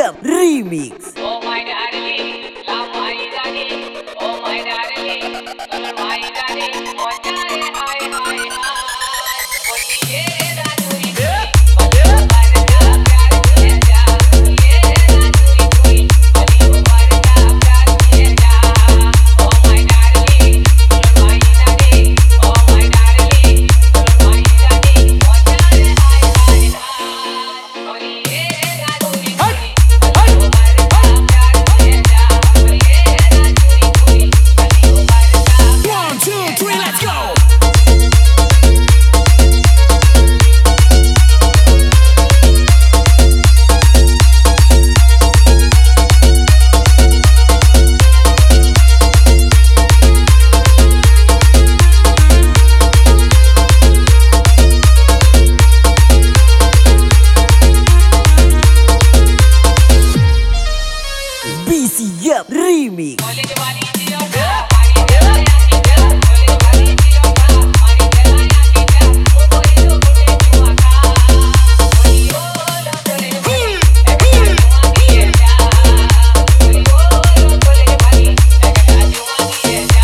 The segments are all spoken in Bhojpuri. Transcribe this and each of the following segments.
BCM Remix. Oh my darling, love my darling. Oh my darling, love my darling. Oh jare hi hi hi. Oh ye Rajouri कोई, बलियो मरदा प्यार किए जा. ये राजूरी कोई, बलियो मरदा प्यार किए जा. Oh my darling, love my darling. Oh my darling, love my darling. Oh jare hi hi hi. Oh ye Rajouri कोई. One, two, three, let's go! BCM Remix. College वाली जियो का पानी देला याती का कॉलेज वाली जियो का पानी देला याती का वो कोई तो कोटे जुआ का कोई बोलो कॉलेज वाली एक जुआ किए जा कोई बोलो कॉलेज वाली एक जुआ किए जा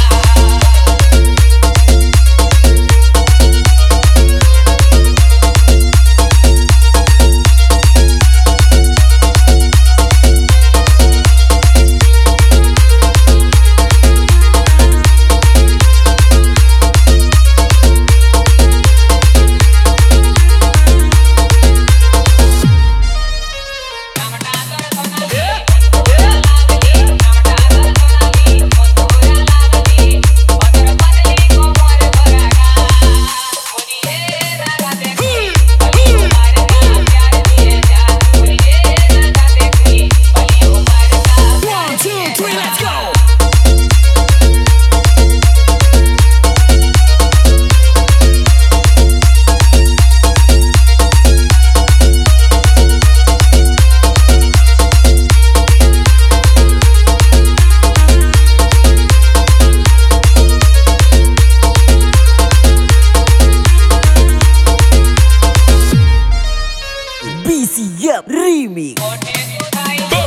One, two, three, let's go! BCM Remix. कोटे जुदाई